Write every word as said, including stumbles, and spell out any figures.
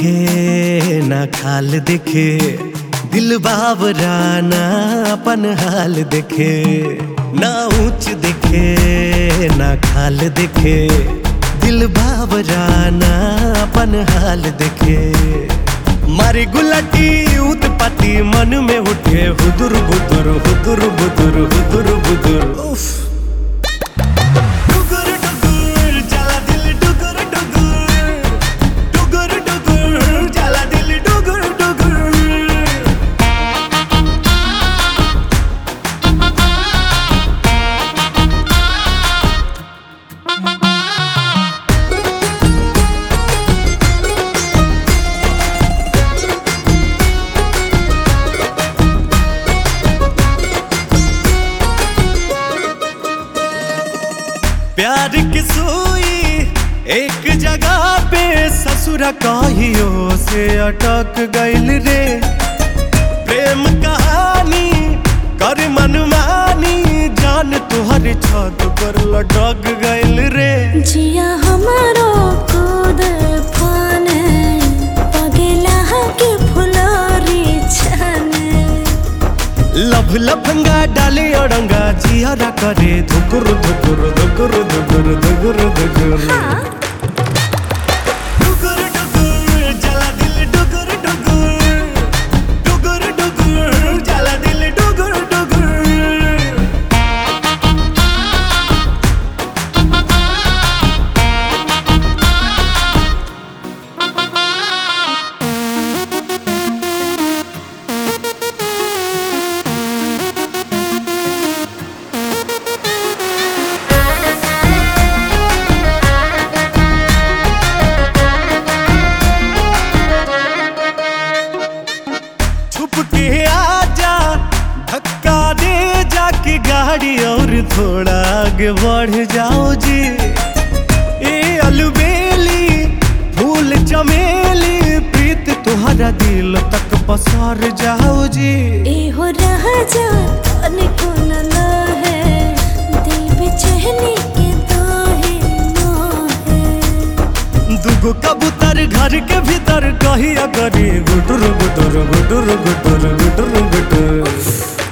दिखे ना खाल दिखे, दिल बाबरा ना अपन हाल दिखे। ना ऊंच दिखे ना खाल दिखे, दिल बाबरा ना अपन हाल दिखे। मारी गुलाटी उत पाती मन में उठे हुदुर बुदुर हुदुर बुदुर हुदुर बुदुर। उफ प्यार की सुई एक जगह पे ससुरा कहियो से अटक गइल रे। प्रेम कहानी कर मनमानी जान तुहर छत पर लटक गइल रे। जिया हमारो कूद फाने पगला के फुलरी छाने। लभ लफंगा डाले अड़ंगा जियारा करे धुकुर धुकुर धुकुर धुकुर धुकुर धुकुर। हाँ? डुकुर डुकुर जला दिल डुकुर डुकुर, डुकुर डुकुर जला दिल डुकुर डुकुर। के आजा धक्का दे जाके गाड़ी और थोड़ा आगे बढ़ जाओ जी। ए अलबेली फूल चमेली प्रीत तुम्हारा दिल तक पसार जाओ जी। ए हो रहा जा तने को न लहे देव चहनी के दोहे मोहे। दुगो कबूतर घर के भीतर कहिया करी गुटुर गुटुर गुटुर गुटुर गुटुर गुटुर।